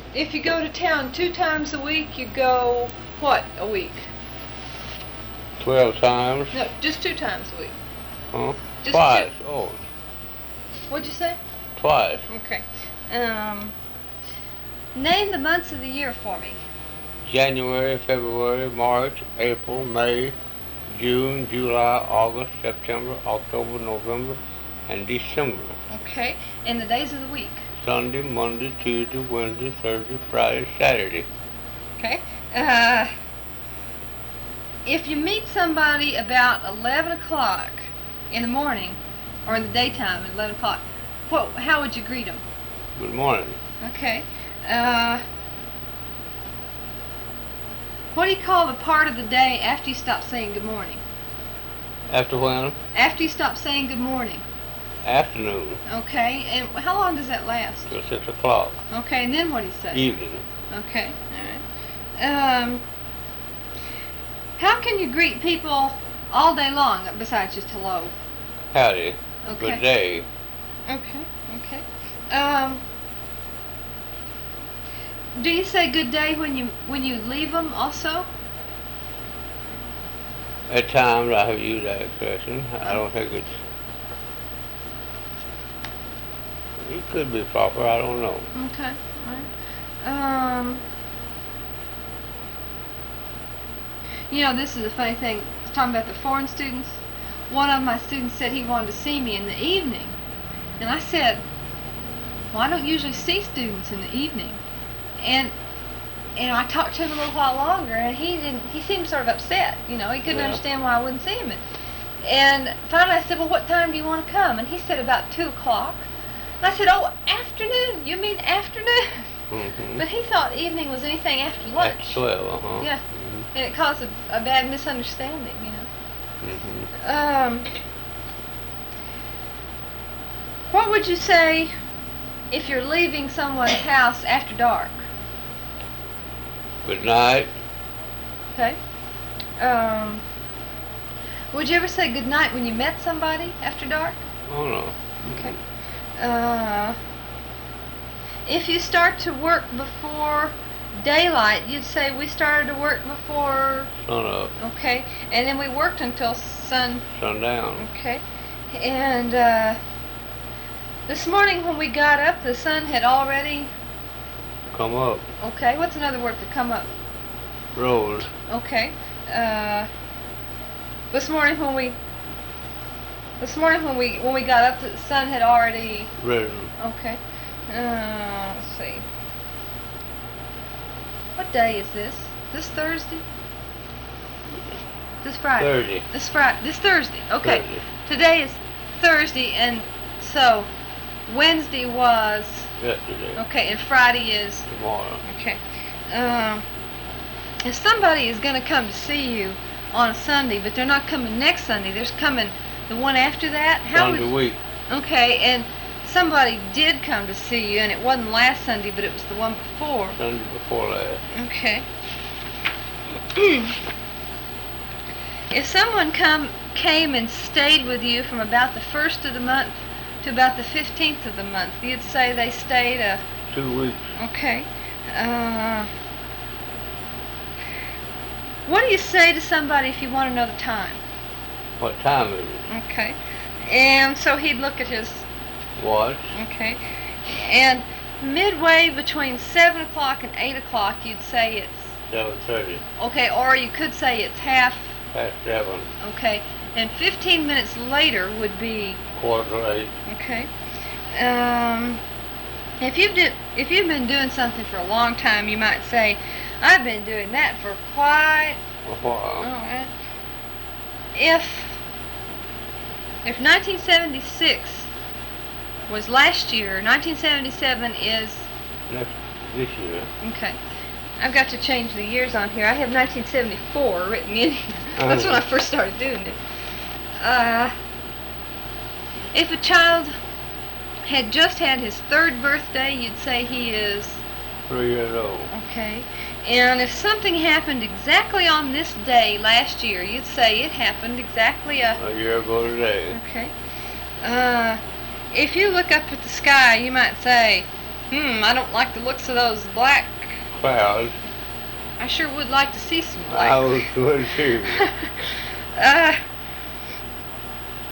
If you go to town 2 times a week, you go, what, a week? 12 times. No, just 2 times a week. Huh? Just Twice. 2. Oh, What'd you say? twice. Okay. Name the months of the year for me. January, February, March, April, May, June, July, August, September, October, November, and December. Okay. And the days of the week. Sunday, Monday, Tuesday, Wednesday, Thursday, Friday, Saturday. Okay. If you meet somebody about 11 o'clock in the morning, or in the daytime at 11 o'clock, how would you greet them? Good morning. Okay. What do you call the part of the day after you stop saying good morning? After when? After you stop saying good morning. Afternoon. Okay. And how long does that last? Till 6 o'clock. Okay. And then what do you say? Evening. Okay. All right. How can you greet people all day long besides just hello? Howdy. Okay. Good day. Okay. Do you say good day when you leave them also? At times I have used that expression. I don't think it could be proper. I don't know. Okay. All right. This is a funny thing. I was talking about the foreign students. One of my students said he wanted to see me in the evening. And I said, well, I don't usually see students in the evening. And I talked to him a little while longer, and he seemed sort of upset. He couldn't understand why I wouldn't see him. And finally I said, well, what time do you want to come? And he said about 2 o'clock. And I said, oh, afternoon? You mean afternoon? Mm-hmm. But he thought evening was anything after lunch. After 12, uh-huh. Yeah. Mm-hmm. And it caused a bad misunderstanding, Mm-hmm. What would you say if you're leaving someone's house after dark? Good night. Okay. Would you ever say good night when you met somebody after dark? Oh, no. Okay. If you start to work before daylight, you'd say we started to work before Sun up. Okay. And then we worked until sundown. Okay. And this morning when we got up, the sun had already Come up. Okay. What's another word for come up? Rose. Okay. This morning when we got up, the sun had already Risen. Okay. Let's see. What day is this? This Thursday? This Friday? Thursday. This Thursday. Okay. Thursday. Today is Thursday, and so Wednesday was Yesterday. Okay, and Friday is Tomorrow. Okay. If somebody is going to come to see you on a Sunday, but they're not coming next Sunday, they're coming the one after that, Sunday week. Okay, and somebody did come to see you, and it wasn't last Sunday, but it was the one before. Sunday before last. Okay. If someone came and stayed with you from about the 1st of the month to about the 15th of the month, you'd say they stayed 2 weeks. Okay. What do you say to somebody if you want to know the time? What time is it? Okay. And so he'd look at his Watch. Okay. And midway between 7 o'clock and 8 o'clock, you'd say it's 7:30. Okay, or you could say it's half. Past 7. Okay. And 15 minutes later would be 7:45. Okay. If you've been doing something for a long time, you might say, I've been doing that for quite A while. all right. If 1976 was last year, 1977 is This year. Okay. I've got to change the years on here. I have 1974 written in here. That's when I first started doing it. If a child had just had his 3rd birthday, you'd say he is 3 years old. Okay. And if something happened exactly on this day last year, you'd say it happened exactly A year ago today. Okay. If you look up at the sky, you might say, I don't like the looks of those black. clouds. I sure would like to see some black. I would too.